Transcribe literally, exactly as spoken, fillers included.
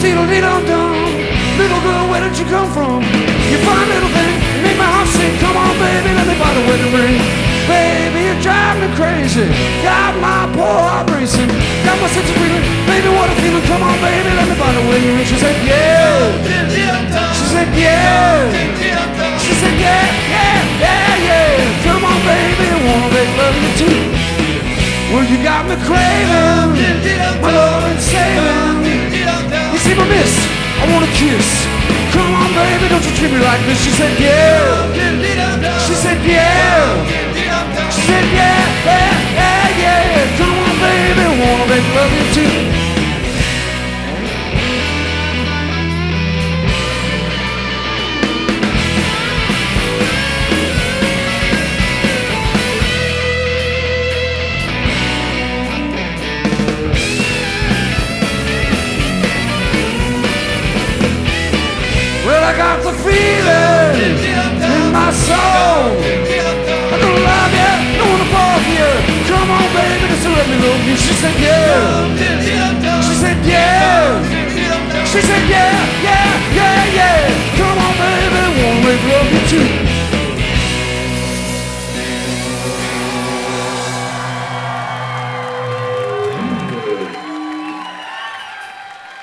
Diddle-dee-dum-dum. Little girl, where did you come from? You fine little thing, you make my heart sing. Come on, baby, let me buy the wedding ring. Baby, you drive me crazy. Got my poor heart racing. Got my sense of freedom. Baby, what a feeling. Come on, baby, let me buy the wedding ring. She said, yeah. She said, yeah. She said, yeah, yeah, yeah, yeah. Come on, baby, I wanna make love you too. Well, you got me craving my love and saving. You see my miss, I want a kiss. Come on, baby, don't you treat me like this. She said, yeah. She said, yeah. She said, yeah, yeah, yeah, yeah. Come on, baby, I wanna make love you too. Well, I got the feeling in my soul. I don't love you, don't wanna bother you. Come on, baby, just let me love you. She said, yeah. She said, yeah. She said, yeah, yeah, yeah, yeah. Come on, baby, I wanna make love you too.